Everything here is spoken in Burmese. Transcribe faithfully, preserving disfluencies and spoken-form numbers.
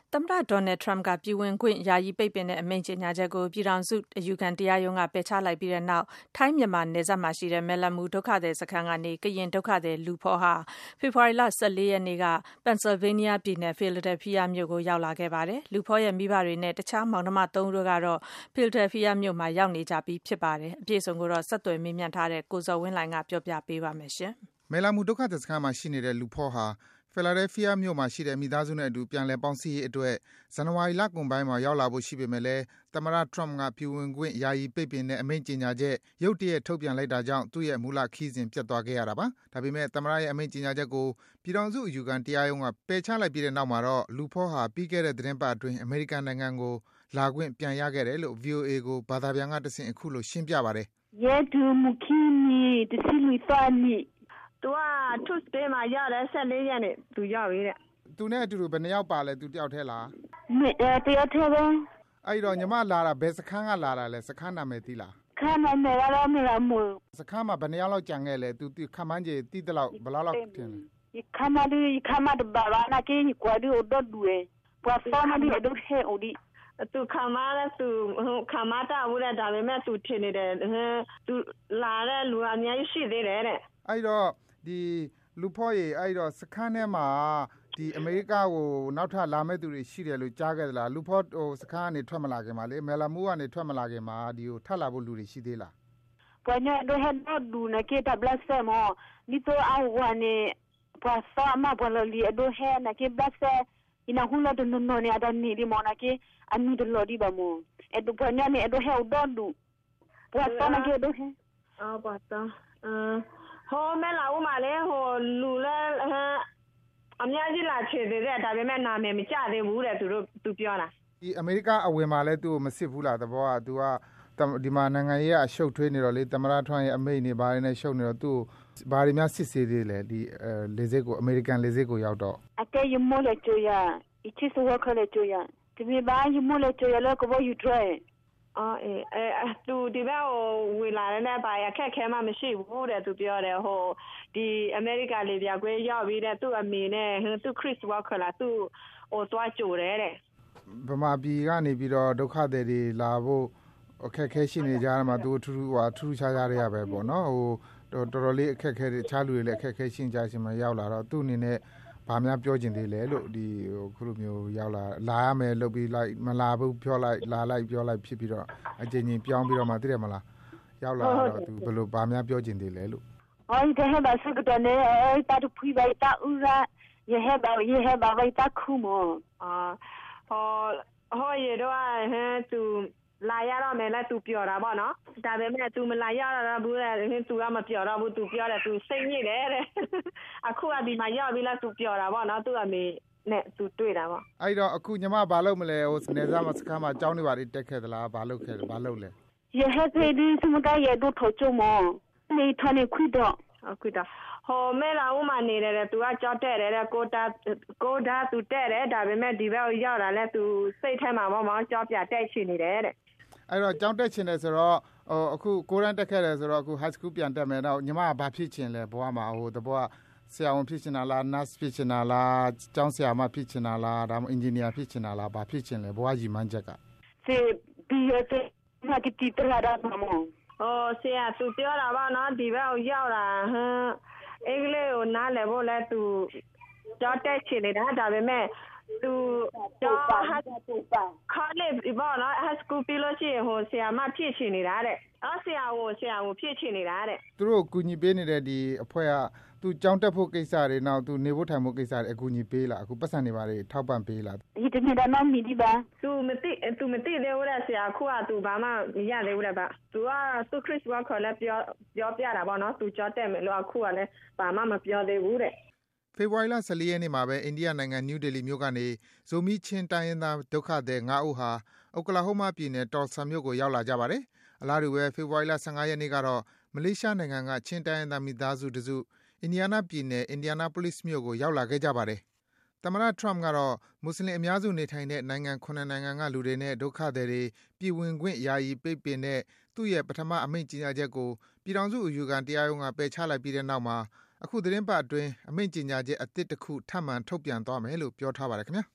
သမ္မတ Donald Trump ကပြည်ဝင်ခွင့်ယာယီပိတ်ပင်တဲ့အမိန့်ကြေညာချက်ကိုပြည်ထောင်စုအယူခံတရားရုံးကပယ်ချလိုက်ပြီးတဲ့နောက်ထိုင်းမြန်မာနယ်စပ်မှာရှိတဲ့မယ်လမူဒုက္ခသည်စခန်းကနေကရင်ဒုက္ခသည်လူဖောဟာဖေဖော်ဝါရီလ၁၄ရက်နေ့က Pennsylvania ပြည်နယ် Philadelphia မြို့ကိုရောက်လာခဲ့ပါတယ်။လူဖောရဲ့မိဘတွေနဲ့တခြားမောင်နှမသုံးဦးတို့ကတော့ Philadelphia မြို့မှာရောက်နေကြပြီးဖြစ်ပါတယ်။အပြည့်အစုံကိုတော့ဆက်သွယ်မေးမြန်းထားတဲ့ကိုဇော်ဝင်းလှိုင်ကပြောပြပေးပါမယ်ရှင်။မယ်လမူဒုက္ခသည်စခန်းမှာရှိနေတဲ့လူဖောဟာPhiladelphia မြို့မှာရှိတဲ့မိသားစုနဲ့အတူပြန်လည်ပေါင်းစည်းရေးအတွက်ဇန်နဝါရီလကုန်ပိုင်းမှာရောက်လာဖို့ရှိပေမဲ့လည်းသမ္မတ Trump ကပြည်ဝင်ခွင့်ယာယီပိတ်ပင်တဲ့အမိန့်ကြေညာချက်ရုတ်တရက်ထုတ်ပြန်လိုက်တာကြောင့်သူ့ရဲ့မူလခရီးစဉ်ပျက်သွားခဲ့ရတာပါ။ဒါပေမဲ့သမ္မတရဲ့အမိန့်ကြေညာချက်ကိုပြည်ထောင်စုအယူခံတရားရုံးကပယ်ချလိုက်ပြီးတဲ့နောက်မှာတော့လူဖောဟာပြီးခဲ့တဲ့သီတင်းပတ်အတွင်းအမေရိကန်နိုင်ငံကိုလာခွင့်ပြန်ရခဲ့တယ်လို့ V O A ကိုဘာသာပြန်ကတဆင့်အခုလိုရှင်းပြပါတယ်။ယေဒူမူခီမီတစီလူသာနီသူက Tuesday မှာရတယ်၁၄ရက်နေ့သူရောက်ပြီတဲ့သူနဲ့အတူတူဘယ်နှစ်ယောက်ပါလဲသူတယောက်ထဲလားအဲတယောက်ထဲပဲအဲ့တော့ညီမလာတာဘယ်စခန်းကလာတာလဲစခန်းနာမည်သိလားခန်းနာမည်ကတော့မလာမူစခန်းမှာဘယ်နှစ်ယောက်လောက်ကြံခဲ့လဲသူခမန်းကြီးတိတလောက်ဘယ်လောက်လောက်တင်လဲခမဒီခမဒဘာဘာနာကေကွာဒီဒတ်ဒူရဲ့ပွာဖာမဒီဒုဟဲအိုဒီသူခမားလဲသူခမားတာဘူးလေဒါပေမဲ့သူထင်နေတယ်သူလာတဲ့လူအများကြီးရှိသေးတယ်တဲ့အဲ့တော့ဒီလူဖောရေအဲ့တော့စခန်းထဲမှာဒီအမေရိကကိုနောက်ထပ်လာမဲ့သူတွေရှိတယ်လို့ကြားခဲ့သလားလူဖောဟိုစခန်းကနေထွက်မလာခင်မှာလေမယ်လာမူကနေထွက်မလာခင်မှာဒီကိုထပ်လာဖို့လူတွေရှိသေးလားကွညဒိုဟက်တော့ဒူနကေတာဘလက်ဆမောလီတိုအဝနေပွာစာမဘလလီဒိုဟဲနကေဘလက်ဆina hula do no ne ada ni di mona ke anu de lo di ba mo e do panya ne do he do duပွာစာနကေဒိုဟဲအော်ပွာစာဟိုမဲလာဦးမလေးဟိုလူလဲအများကြီးလာချေသေးတယ်ဒါပေမဲ့နာမည်မကြသေးဘူးတဲ့သူတို့သူပြောတာဒီအမေရိကအဝင်မှာလဲသူ့ကိုမစစ်ဘူးလားသဘောကသူကဒီမှာနိုင်ငံရေးအရှုပ်ထွေးနေတော့လေသမ္မတထွန်းရဲ့အမိန့်နေဘာတွေနဲ့ရှုပ်နေတော့သူ့ဘာတွေများစစ်ဆေးသေးလဲဒီလေစစ်ကိုအမေရိကန်လေစစ်ကိုရောက်တော့အကဲယမိုလေချိုယာအချစ်စောခလေချိုယာဒီမဘာယမိုလေချိုယာလောကဘောယူထရဲအော်အေးအဲသူဒီဘက်ဟိုဝင်လာတဲ့ဘာရခက်ခဲမှမရှိဘူးတဲ့သူပြောတယ်ဟိုဒီအမေရိကလေပြကွေးရောက်ပြီးတဲ့သူ့အမေနဲ့သူခရစ်ဝါခလာသူ့ဟိုသွားကြိုတယ်တဲ့ဗမာပြည်ကနေပြီးတော့ဒုက္ခသည်တွေလာဖို့အခက်ခဲရှိနေကြတယ်မှာသူထူးထူးဟိုထူးထူးခြားခြားတွေရပဲပေါ့နော်ဟိုတော်တော်လေးအခက်ခဲတွေခြားလူတွေလည်းအခက်ခဲရှင်းကြရှင်မှာရောက်လာတော့သူ့အနေနဲ့ဘာများပြောချင်သေးလဲလို့ဒီဟိုခုလိုမျိုးရောက်လာလာရမယ်လုပ်ပြီးလိုက်မလာဘူးပြောလိုက်လာလိုက်ပြောလိုက်ဖြစ်ပြီးတော့အချင်းချင်းပြောင်းပြီးတော့မှသိတယ်မလားရောက်လာတော့သူဘယ်လိုဘာများပြောချင်သေးလဲလို့အော်ဒီဟဲ့ဘာစကတော့နေအဲ့တာသူဖိလိုက်တာဦးရာရဟဲ့ဘာရဟဲ့ဘာဝိတာခုမောအာဟောဟောရတော့ဟဲ့သူလာရတော့မယ်လဲသူပြောတာပေါ့နော်ဒါပေမဲ့ तू မလာရတော့ဘူးလေ तू ကမပြောတော့ဘူး तू ပြောတယ် तू စိတ်ညစ်တယ်တဲ့အခုကဒီမှာရောက်ပြီလား तू ပြောတာပေါ့နော် तू အမေနဲ့ तू တွေ့တာပေါ့အဲ့တော့အခုညီမဘာလုပ်မလဲဟိုနေစားမစခန်းမှာကြောင်းနေပါလိတက်ခဲ့သလားဘာလုပ်ခဲ့လဲဘာလုပ်လဲရဟက်သေးဒီစမကရတော့ထောချုံမောနေထနေခွတော့ခွတော့ဟိုမဲလာဦးမနေတယ် तू ကကြောက်တဲ့တယ်ကိုတာကိုတာ तू တဲ့တယ်ဒါပေမဲ့ဒီဘက်ရောက်လာလဲ तू စိတ်ထဲမှာပေါ့မောင်ကြောက်ပြတိုက်ချင်နေတယ်တဲ့အဲ့တော့ကြောင်းတက်ချင်တယ်ဆိုတော့ဟိုအခုကိုရန်တက်ခဲ့တယ်ဆိုတော့အခု high school ပြန်တက်မယ်တော့ညီမကဘာဖြစ်ချင်လဲဘွားမှာဟိုတဘွားဆရာဝန်ဖြစ်ချင်တာလား nurse ဖြစ်ချင်တာလားကျောင်းဆရာမဖြစ်ချင်တာလားဒါမှ engineer ဖြစ်ချင်တာလားဘာဖြစ်ချင်လဲဘွားကြီးမှန်းချက်ကစေဘီရတဲ့ငါတီတီတလာတာမမောဟိုဆရာသူပြောတာပါနော်ဒီဘက်ကိုရောက်လာဟမ်အင်္ဂလိပ်ကိုနားလည်ဖို့လဲသူကြောက်တက်ချင်နေတာဒါပေမဲ့သူတော့ဟာတူပါခါလေဘောနော် high school ပြီးလို့ရှိရင်ဟိုဆရာမဖြစ်ချင်နေတာတဲ့အော်ဆရာကိုဆရာကိုဖြစ်ချင်နေတာတဲ့သူတို့ကူညီပေးနေတဲ့ဒီအဖွဲ့ကသူကြောင်းတက်ဖို့ကိစ္စတွေနောက်သူနေဖို့ထိုင်ဖို့ကိစ္စတွေအကူညီပေးလားအခုပတ်စံနေပါလေထောက်ပံ့ပေးလားဒီတနေ့တော့မီဒီပါသူမသိသူမသိသေးဘူးတဲ့ဆရာခုကသူဘာမှမရသေးဘူးတဲ့ဗျသူကသူခရစ်ဝါခေါ်လဲပြောပြောပြတာပေါ့နော်သူကြောတက်မယ်လို့အခုကလည်းဘာမှမပြောသေးဘူးတဲ့ဖေဖော်ဝါရီလ၁၄ရက်နေ့မှာပဲအိန္ဒိယနိုင်ငံနယူးဒေလီမြို့ကနေဇိုမီချင်းတိုင်းရင်းသားဒုက္ခသည်၅ဦးဟာအိုကလာဟိုးမားပြည်နယ်တော်ဆာမြို့ကိုရောက်လာကြပါတယ်။အလားတူပဲဖေဖော်ဝါရီလ၁၅ရက်နေ့ကတော့မလေးရှားနိုင်ငံကချင်းတိုင်းရင်းသားမိသားစုတစုအင်ဒီယားနားပြည်နယ်အင်ဒီယာနာပိုလစ်မြို့ကိုရောက်လာခဲ့ကြပါတယ်။သမ္မတ Trump ကတော့မွတ်စလင်အများစုနေထိုင်တဲ့နိုင်ငံခုနှစ်နိုင်ငံကလူတွေနဲ့ဒုက္ခသည်တွေပြည်ဝင်ခွင့်ယာယီပိတ်ပင်တဲ့သူ့ရဲ့ပထမအမိန့်ကြေညာချက်ကိုပြည်ထောင်စုအယူခံတရားရုံးကပယ်ချလိုက်ပြီးတဲ့နောက်မှာအခုသတင်းပတ်အတွင်းအမိန့်ကြေညာချက်အသစ်တစ်ခုထပ်မံထုတ်ပြန်သွားမယ်လို့ပြောထားပါတယ်ခင်ဗျာ